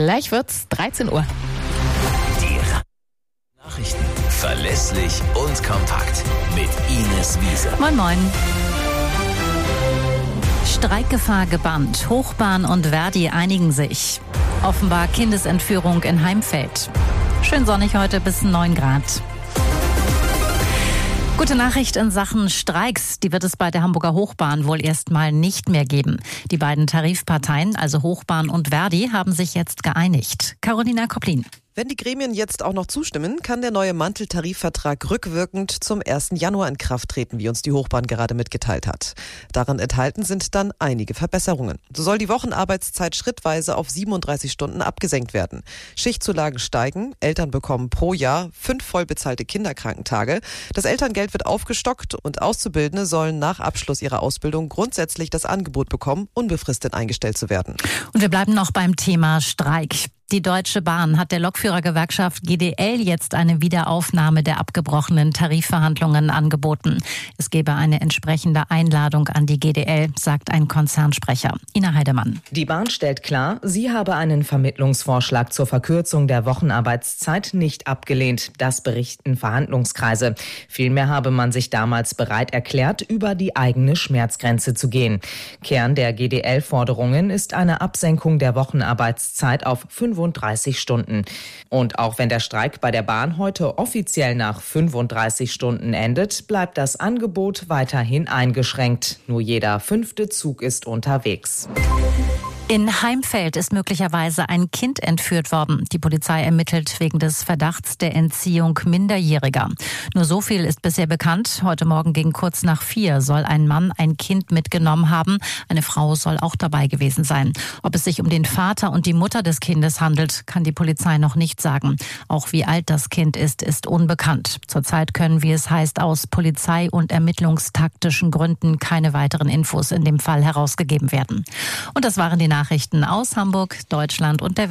Gleich wird's 13 Uhr. Die Nachrichten verlässlich und kompakt mit Ines Wiese. Moin Moin. Streikgefahr gebannt. Hochbahn und Verdi einigen sich. Offenbar Kindesentführung in Heimfeld. Schön sonnig heute bis 9 Grad. Gute Nachricht in Sachen Streiks. Die wird es bei der Hamburger Hochbahn wohl erstmal nicht mehr geben. Die beiden Tarifparteien, also Hochbahn und Verdi, haben sich jetzt geeinigt. Carolina Koplin. Wenn die Gremien jetzt auch noch zustimmen, kann der neue Manteltarifvertrag rückwirkend zum 1. Januar in Kraft treten, wie uns die Hochbahn gerade mitgeteilt hat. Daran enthalten sind dann einige Verbesserungen. So soll die Wochenarbeitszeit schrittweise auf 37 Stunden abgesenkt werden. Schichtzulagen steigen, Eltern bekommen pro Jahr 5 vollbezahlte Kinderkrankentage. Das Elterngeld wird aufgestockt und Auszubildende sollen nach Abschluss ihrer Ausbildung grundsätzlich das Angebot bekommen, unbefristet eingestellt zu werden. Und wir bleiben noch beim Thema Streik. Die Deutsche Bahn hat der Lokführergewerkschaft GDL jetzt eine Wiederaufnahme der abgebrochenen Tarifverhandlungen angeboten. Es gebe eine entsprechende Einladung an die GDL, sagt ein Konzernsprecher. Ina Heidemann. Die Bahn stellt klar, sie habe einen Vermittlungsvorschlag zur Verkürzung der Wochenarbeitszeit nicht abgelehnt. Das berichten Verhandlungskreise. Vielmehr habe man sich damals bereit erklärt, über die eigene Schmerzgrenze zu gehen. Kern der GDL-Forderungen ist eine Absenkung der Wochenarbeitszeit auf 35 Stunden. Und auch wenn der Streik bei der Bahn heute offiziell nach 35 Stunden endet, bleibt das Angebot weiterhin eingeschränkt. Nur jeder 5. Zug ist unterwegs. In Heimfeld ist möglicherweise ein Kind entführt worden. Die Polizei ermittelt wegen des Verdachts der Entziehung Minderjähriger. Nur so viel ist bisher bekannt. Heute Morgen gegen kurz nach 4 soll ein Mann ein Kind mitgenommen haben. Eine Frau soll auch dabei gewesen sein. Ob es sich um den Vater und die Mutter des Kindes handelt, kann die Polizei noch nicht sagen. Auch wie alt das Kind ist unbekannt. Zurzeit können, wie es heißt, aus Polizei- und ermittlungstaktischen Gründen keine weiteren Infos in dem Fall herausgegeben werden. Und das waren die Nachrichten aus Hamburg, Deutschland und der Welt.